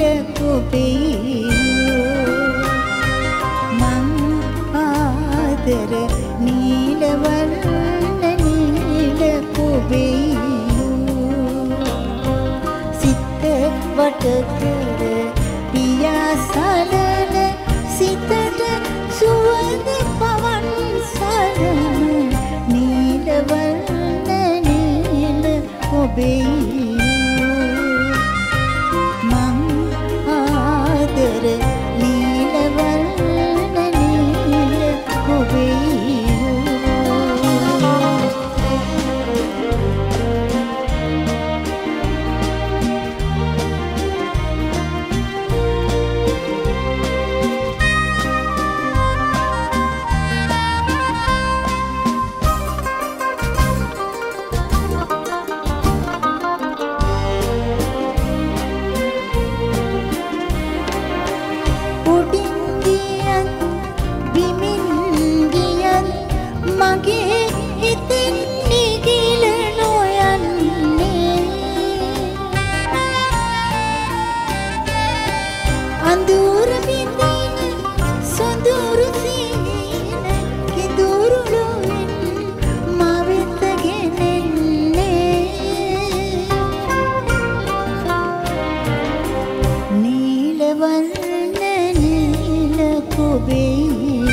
කොබියෝ මං ආදර නීල වර්ණ නීල කොබියෝ සිත වට කර පියාසලන සිතට සුවඳ පවන් සරන නීල වර්ණ නීල කොබියෝ මං ආදර නීල වර්ණ නීල කොබියෝ මගේ හිතෙන් නිගිල නොයන්නේ අඳුර බිඳින සොඳුරු සීන කිඳුරු ලොවෙන් මවෙත ගෙනෙන්නේ නීල වර්ණ නීල කොබියෝ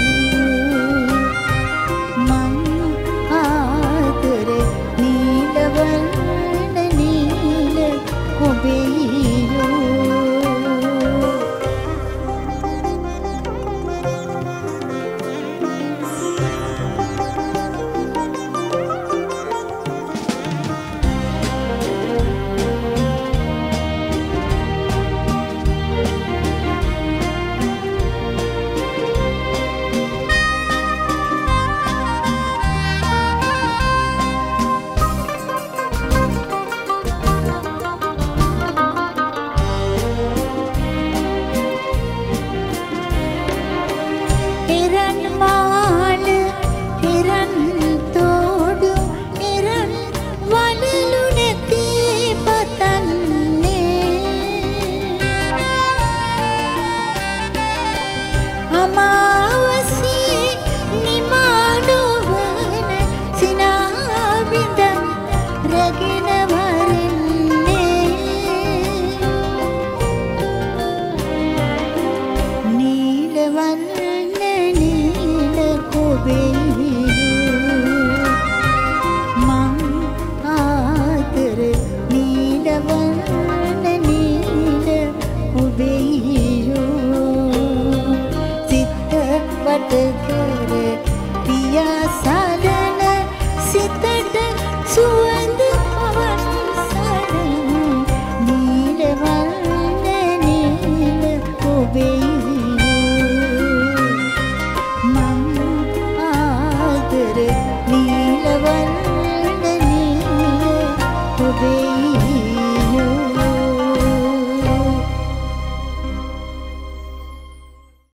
the